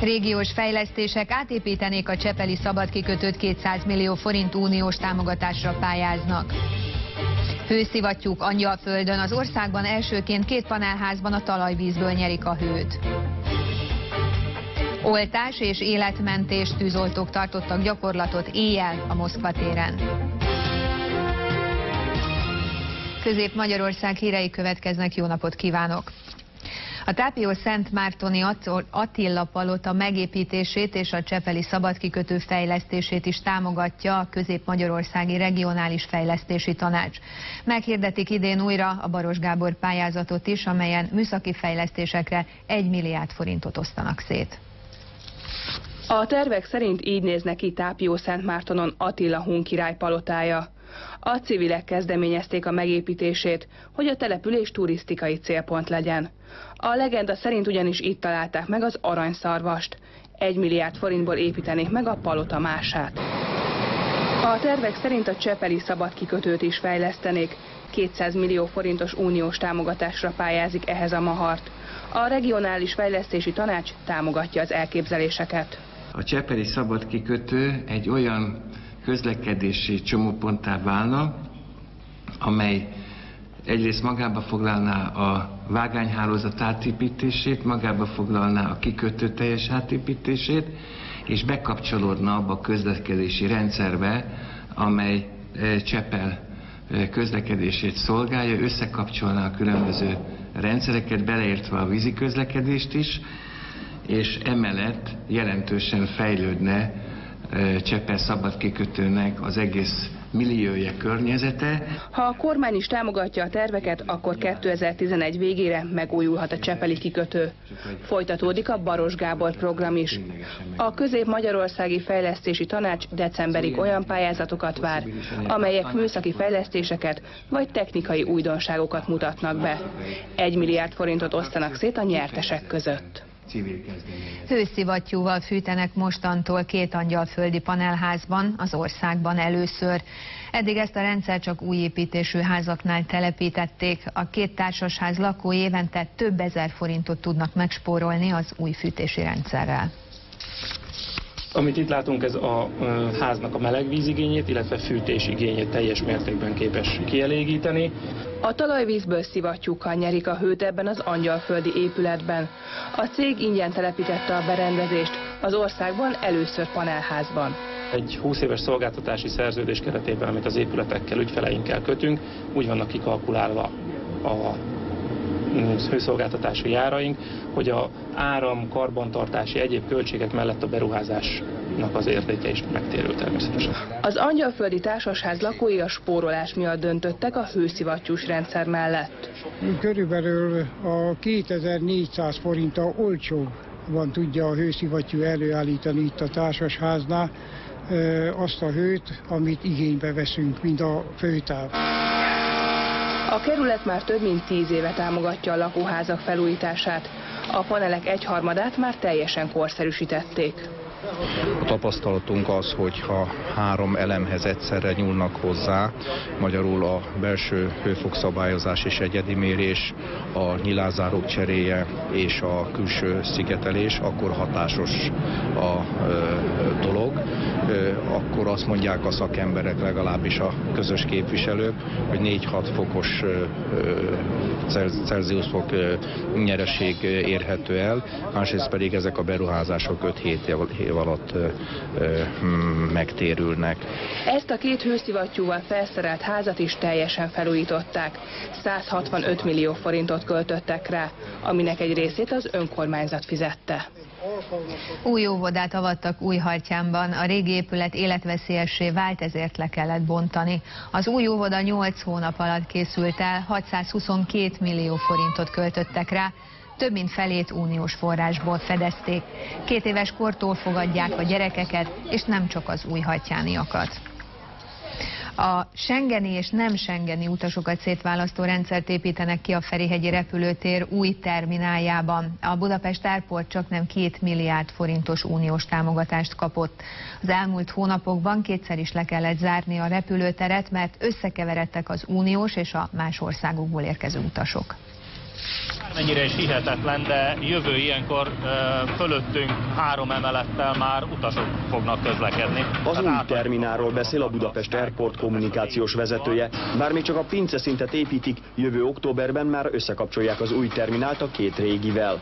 Régiós fejlesztések átépítenék a csepeli szabadkikötőt, 200 millió forint uniós támogatásra pályáznak. Hőszivattyúk Angyalföldön, az országban elsőként 2 panelházban a talajvízből nyerik a hőt. Oltás és életmentés, tűzoltók tartottak gyakorlatot éjjel a Moszkva téren. Közép-Magyarország hírei következnek, jó napot kívánok! A Tápió-Szentmártoni Attila palota megépítését és a csepeli szabadkikötő fejlesztését is támogatja a Közép-Magyarországi Regionális Fejlesztési Tanács. Meghirdetik idén újra a Baros Gábor pályázatot is, amelyen műszaki fejlesztésekre 1 milliárd forintot osztanak szét. A tervek szerint így néz neki Tápió-Szentmártonon Attila hun király palotája. A civilek kezdeményezték a megépítését, hogy a település turisztikai célpont legyen. A legenda szerint ugyanis itt találták meg az aranyszarvast. 1 milliárd forintból építenék meg a palota mását. A tervek szerint a csepeli szabadkikötőt is fejlesztenék. 200 millió forintos uniós támogatásra pályázik ehhez a mahart. A Regionális Fejlesztési Tanács támogatja az elképzeléseket. A csepeli szabadkikötő egy olyan közlekedési csomóponttá válna, amely egyrészt magába foglalná a vágányhálózat átépítését, magába foglalná a kikötő teljes átépítését, és bekapcsolódna abba a közlekedési rendszerbe, amely Csepel közlekedését szolgálja, összekapcsolná a különböző rendszereket, beleértve a vízi közlekedést is, és emellett jelentősen fejlődne Csepel szabadkikötőnek az egész milliója környezete. Ha a kormány is támogatja a terveket, akkor 2011 végére megújulhat a csepeli kikötő. Folytatódik a Baros Gábor program is. A Közép-Magyarországi Fejlesztési Tanács decemberig olyan pályázatokat vár, amelyek műszaki fejlesztéseket vagy technikai újdonságokat mutatnak be. 1 milliárd forintot osztanak szét a nyertesek között. Hőszivattyúval fűtenek mostantól 2 angyalföldi panelházban, az országban először. Eddig ezt a rendszert csak új építésű házaknál telepítették. A 2 társasház lakói évente több ezer forintot tudnak megspórolni az új fűtési rendszerrel. Amit itt látunk, ez a háznak a melegvízigényét, illetve fűtésigényét teljes mértékben képes kielégíteni. A talajvízből szivattyúkkal nyerik a hőt ebben az angyalföldi épületben. A cég ingyen telepítette a berendezést, az országban először panelházban. Egy 20 éves szolgáltatási szerződés keretében, amit az épületekkel, ügyfeleinkkel kötünk, úgy vannak kikalkulálva a hőszolgáltatási járaink, hogy a áram, karbantartási, egyéb költségek mellett a beruházásnak az értéke is megtérül természetesen. Az angyalföldi társasház lakói a spórolás miatt döntöttek a hőszivattyús rendszer mellett. Körülbelül a 2400 forinttal olcsóbban tudja a hőszivattyú előállítani itt a társasháznál azt a hőt, amit igénybe veszünk, mint a főtáv. A kerület már több mint 10 éve támogatja a lakóházak felújítását. A panelek egyharmadát már teljesen korszerűsítették. A tapasztalatunk az, hogyha 3 elemhez egyszerre nyúlnak hozzá, magyarul a belső hőfokszabályozás és egyedi mérés, a nyilázárók cseréje és a külső szigetelés, akkor hatásos a dolog. Akkor azt mondják a szakemberek, legalábbis a közös képviselők, hogy 4-6 fokos Celsius fok nyereség érhető el, másrészt pedig ezek a beruházások 5-7 év alatt megtérülnek. Ezt a 2 hőszivattyúval felszerelt házat is teljesen felújították. 165 millió forintot költöttek rá, aminek egy részét az önkormányzat fizette. Új óvodát avattak Újhartyánban, a régi épület életveszélyessé vált, ezért le kellett bontani. Az új óvoda 8 hónap alatt készült el, 622 millió forintot költöttek rá, több mint felét uniós forrásból fedezték. 2 éves kortól fogadják a gyerekeket, és nem csak az újhartyániakat. A schengeni és nem schengeni utasokat szétválasztó rendszert építenek ki a Ferihegyi repülőtér új termináljában. A Budapest Airport csaknem 2 milliárd forintos uniós támogatást kapott. Az elmúlt hónapokban 2-szer is le kellett zárni a repülőteret, mert összekeveredtek az uniós és a más országokból érkező utasok. Mennyire is hihetetlen, de jövő ilyenkor fölöttünk 3 emelettel már utasok fognak közlekedni. Az új terminálról beszél a Budapest Airport kommunikációs vezetője. Bár még csak a pinceszintet építik, jövő októberben már összekapcsolják az új terminált a 2 régivel.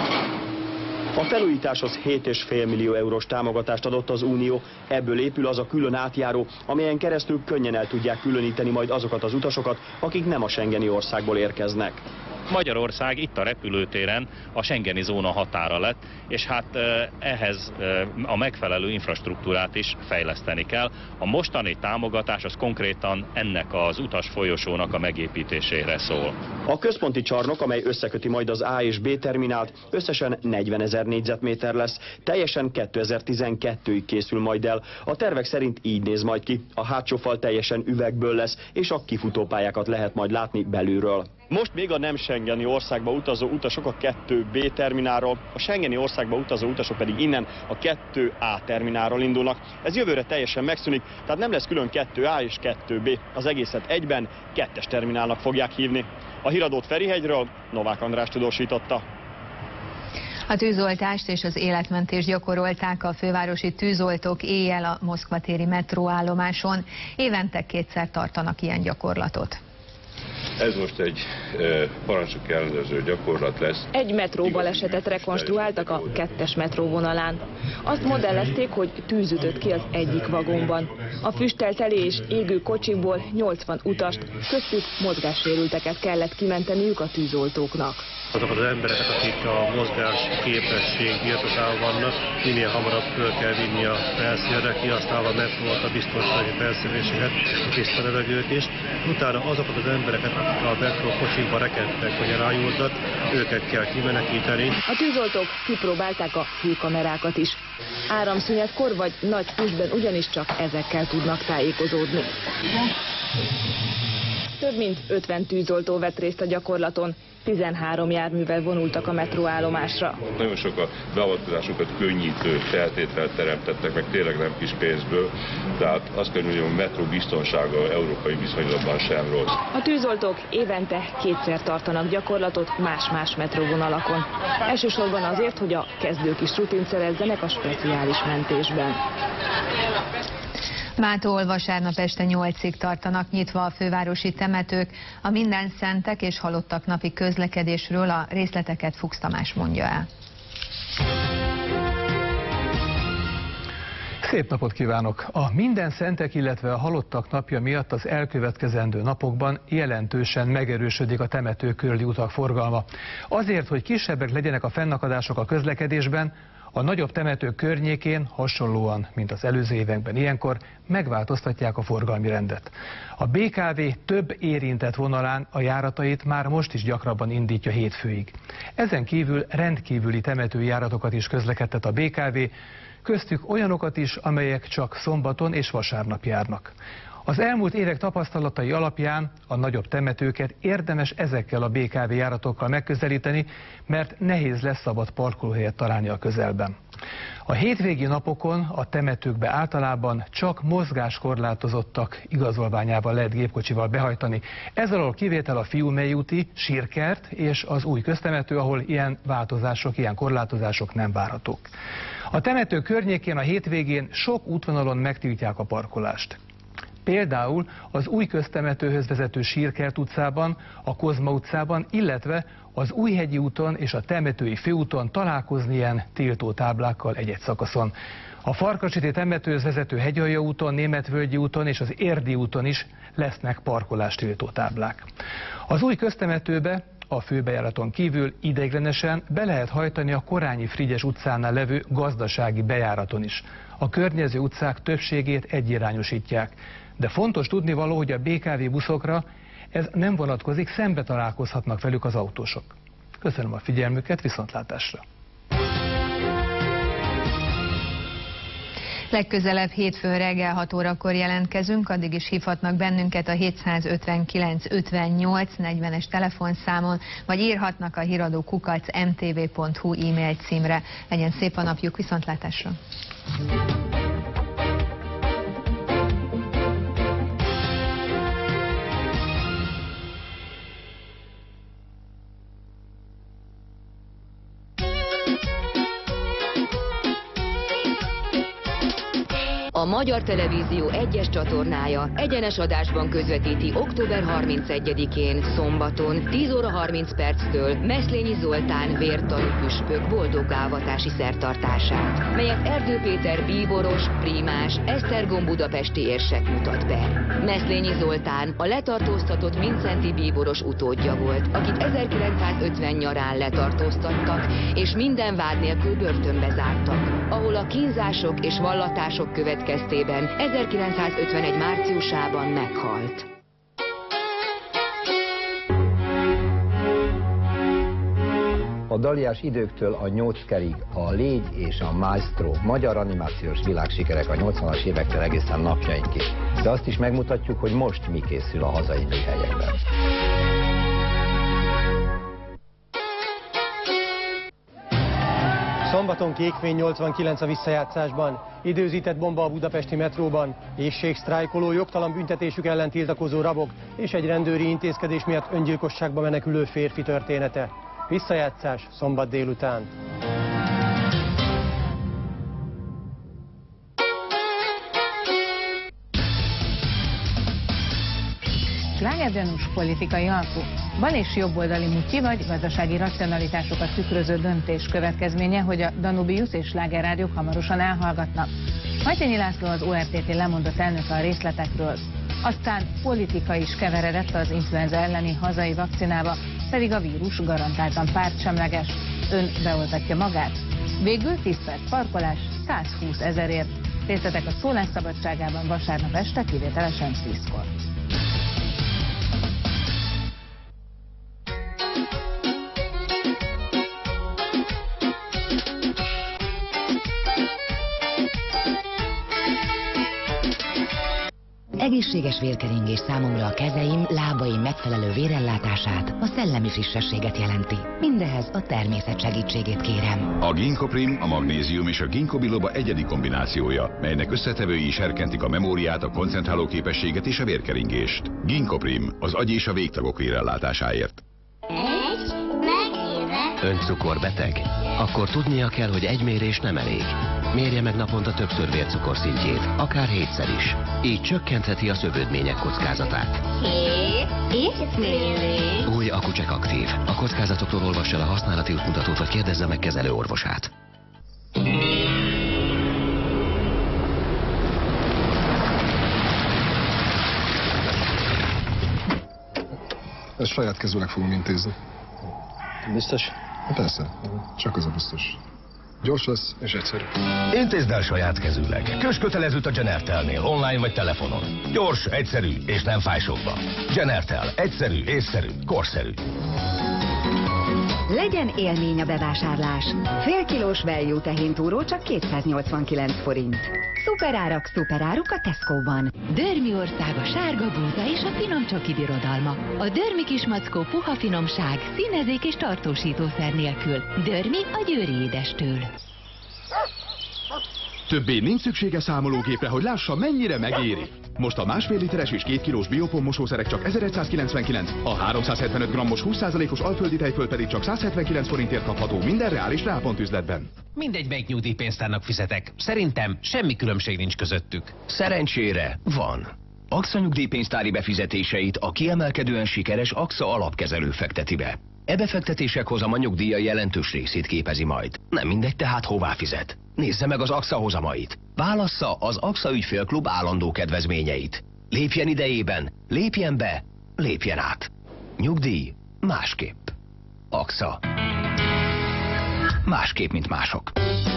A felújításhoz 7,5 millió eurós támogatást adott az Unió, ebből épül az a külön átjáró, amelyen keresztül könnyen el tudják különíteni majd azokat az utasokat, akik nem a schengeni országból érkeznek. Magyarország itt a repülőtéren a schengeni zóna határa lett, és hát ehhez a megfelelő infrastruktúrát is fejleszteni kell. A mostani támogatás az konkrétan ennek az utasfolyosónak a megépítésére szól. A központi csarnok, amely összeköti majd az A és B terminált, összesen 40 000 négyzetméter lesz, teljesen 2012-ig készül majd el. A tervek szerint így néz majd ki, a hátsó fal teljesen üvegből lesz, és a kifutópályákat lehet majd látni belülről. Most még a nem schengeni országba utazó utasok a 2B terminálról, a schengeni országba utazó utasok pedig innen a 2A terminálról indulnak. Ez jövőre teljesen megszűnik, tehát nem lesz külön 2A és 2B, az egészet egyben 2-es terminálnak fogják hívni. A híradót Ferihegyről Novák András tudósította. A tűzoltást és az életmentést gyakorolták a fővárosi tűzoltók éjjel a Moszkva téri metróállomáson. Évente 2-szer tartanak ilyen gyakorlatot. Ez most egy parancsok ellenőrző gyakorlat lesz. Egy metróbalesetet rekonstruáltak a 2-es metróvonalán. Azt modellezték, hogy tűz ütött ki az egyik vagónban. A füsteltelé és égő kocsikból 80 utast, köztük mozgássérülteket kellett kimenteniük a tűzoltóknak. Azok az embereket, akik a mozgás képesség birtokában vannak, minél hamarabb föl kell vinni a felszínre, kihasználva metrót, a biztonsági felszereléseket, a tiszta levegőt is. Utána azokat az embereket, akik a metró kocsikba rekedtek vagy elájultak, őket kell kimenekíteni. A tűzoltók kipróbálták a hőkamerákat is. Áramszünetkor vagy nagy füstben ugyanis csak ezekkel tudnak tájékozódni. Több mint 50 tűzoltó vett részt a gyakorlaton. 13 járművel vonultak a metróállomásra. Nagyon sok a beavatkozásokat könnyítő feltételt teremtettek, meg tényleg nem kis pénzből, tehát azt kell mondjam, a metró biztonsága európai viszonylatban sem rossz. A tűzoltók évente 2-szer tartanak gyakorlatot más-más metróvonalakon. Elsősorban azért, hogy a kezdők is rutint szerezzenek a speciális mentésben. Mától vasárnap este 8-ig tartanak nyitva a fővárosi temetők. A minden szentek és halottak napi közlekedésről a részleteket Fuchs Tamás mondja el. Szép napot kívánok! A minden szentek, illetve a halottak napja miatt az elkövetkezendő napokban jelentősen megerősödik a temető körüli utak forgalma. Azért, hogy kisebbek legyenek a fennakadások a közlekedésben, a nagyobb temetők környékén, hasonlóan, mint az előző években ilyenkor, megváltoztatják a forgalmi rendet. A BKV több érintett vonalán a járatait már most is gyakrabban indítja hétfőig. Ezen kívül rendkívüli temetőjáratokat is közlekedtet a BKV, köztük olyanokat is, amelyek csak szombaton és vasárnap járnak. Az elmúlt évek tapasztalatai alapján a nagyobb temetőket érdemes ezekkel a BKV járatokkal megközelíteni, mert nehéz lesz szabad parkolóhelyet találni a közelben. A hétvégi napokon a temetőkbe általában csak mozgáskorlátozottak igazolványával lehet gépkocsival behajtani. Ez alól kivétel a Fiumei úti, Sírkert és az új köztemető, ahol ilyen korlátozások nem várhatók. A temető környékén a hétvégén sok útvonalon megtiltják a parkolást. Például az új köztemetőhöz vezető Sírkert utcában, a Kozma utcában, illetve az Újhegyi úton és a temetői főúton találkozni ilyen tiltó táblákkal egy-egy szakaszon. A Farkasréti temetőhöz vezető Hegyalja úton, Németvölgyi úton és az Érdi úton is lesznek parkolástiltó táblák. Az új köztemetőbe a főbejáraton kívül ideiglenesen be lehet hajtani a Korányi Frigyes utcánál levő gazdasági bejáraton is. A környező utcák többségét egyirányosítják. De fontos tudnivaló, hogy a BKV buszokra ez nem vonatkozik, szembe találkozhatnak velük az autósok. Köszönöm a figyelmüket, viszontlátásra! Legközelebb hétfőn reggel 6 órakor jelentkezünk, addig is hívhatnak bennünket a 759 58 40-es telefonszámon, vagy írhatnak a híradó@mtv.hu e-mail címre. Legyen szép a napjuk, viszontlátásra! A Magyar Televízió 1-es csatornája egyenes adásban közvetíti október 31-én szombaton 10 óra 30 perctől Meszlényi Zoltán vértanú püspök boldoggávatási szertartását, melyet Erdő Péter bíboros, prímás, Esztergom budapesti érsek mutat be. Meszlényi Zoltán a letartóztatott mincenti bíboros utódja volt, akit 1950 nyarán letartóztattak, és minden vád nélkül börtönbe zártak, ahol a kínzások és vallatások következtében 1951. márciusában meghalt. A Daliás időktől a Nyóckerig, a Légy és a Maestro magyar animációs világsikerek a 80-as évektől egészen napjainkig. De azt is megmutatjuk, hogy most mi készül a hazai műhelyekben. Szombaton kékfény 89 a visszajátszásban, időzített bomba a budapesti metróban, éhségsztrájkoló, jogtalan büntetésük ellen tiltakozó rabok és egy rendőri intézkedés miatt öngyilkosságba menekülő férfi története. Visszajátszás szombat délután. Slágergyanús politikai alkú. Bal- és jobboldali mutyi vagy gazdasági racionalitásokat tükröző döntés következménye, hogy a Danubius és Sláger rádiók hamarosan elhallgatnak. Majtényi László, az ORTT lemondott elnöke a részletekről. Aztán politika is keveredett az influenza elleni hazai vakcinába, pedig a vírus garantáltan pártsemleges. Ön beoltatja magát? Végül 10 perc parkolás 120 000-ért. Részletek a szólásszabadságában vasárnap este, kivételesen 10-kor. Egészséges vérkeringés számomra a kezeim, lábaim megfelelő vérellátását, a szellemi frissességet jelenti. Mindehez a természet segítségét kérem. A Ginkoprim, a magnézium és a ginkgo biloba egyedi kombinációja, melynek összetevői serkentik a memóriát, a koncentráló képességet és a vérkeringést. Ginkoprim, az agy és a végtagok vérellátásáért. Ön cukorbeteg? Akkor tudnia kell, hogy egy mérés nem elég. Mérje meg naponta többször vércukorszintjét, akár 7-szer is. Így csökkentheti a szövődmények kockázatát. 7 mérés. Új Akucsek Aktív. A kockázatokról olvassa el a használati útmutatót, vagy kérdezze meg kezelő orvosát. Ezt saját kezűleg fogom intézni. Biztos? Persze, csak az a biztos. Gyors lesz és egyszerű. Intézd el saját kezűleg. Kös kötelezőt a Genertelnél, online vagy telefonon. Gyors, egyszerű és nem fáj sokba. Genertel, egyszerű, észszerű, korszerű. Legyen élmény a bevásárlás. Fél kilós value tehéntúró csak 289 forint. Szuperáruk a Tesco-ban. Dörmi ország a sárga búza és a finom csoki birodalma. A Dörmi kismackó puha finomság, színezék és tartósítószer nélkül. Dörmi a győri édestől. Többé nincs szüksége számológépre, hogy lássa, mennyire megéri. Most a 1,5 literes és 2 kilós biopon mosószerek csak 1199, a 375 grammos 20%-os alföldi tejföl pedig csak 179 forintért kapható minden reális Reálpont üzletben. Mindegy, melyik nyugdíjpénztárnak fizetek. Szerintem semmi különbség nincs közöttük. Szerencsére van. AXA nyugdíjpénztári befizetéseit a kiemelkedően sikeres AXA alapkezelő fekteti be. E befektetések hozama nyugdíja jelentős részét képezi majd. Nem mindegy tehát hová fizet. Nézze meg az AXA hozamait. Válassza az AXA ügyfélklub állandó kedvezményeit. Lépjen idejében, lépjen be, lépjen át. Nyugdíj másképp. AXA. Másképp, mint mások.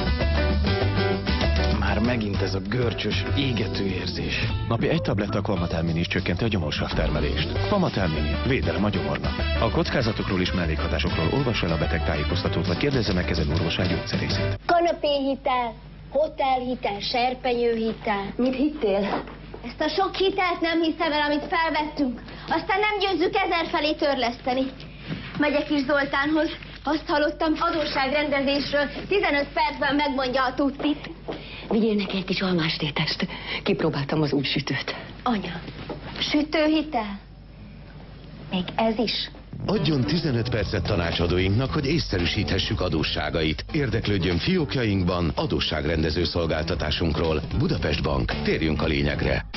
Már megint ez a görcsös, égető érzés. Napi 1 tabletta Kvamatel is csökkenti a gyomorsav termelést. Kvamatel Mini, védelem a gyomornak. A kockázatokról és mellékhatásokról olvassa el a betegtájékoztatót, vagy kérdezze meg kezelő orvosát gyógyszerészét. Kanapéhitel, hotelhitel, serpenyőhitel. Mit hittél? Ezt a sok hitelt nem hiszem el, amit felvettünk. Aztán nem győzzük 1000 felé törleszteni. Megyek is Zoltánhoz. Azt hallottam, adósságrendezésről 15 percben megmondja a tuttit. Vigyél neki egy kis almástétest. Kipróbáltam az új sütőt. Anya, sütőhitel? Még ez is? Adjon 15 percet tanácsadóinknak, hogy észszerűsíthessük adósságait. Érdeklődjön fiókjainkban adósságrendező szolgáltatásunkról. Budapest Bank. Térjünk a lényegre.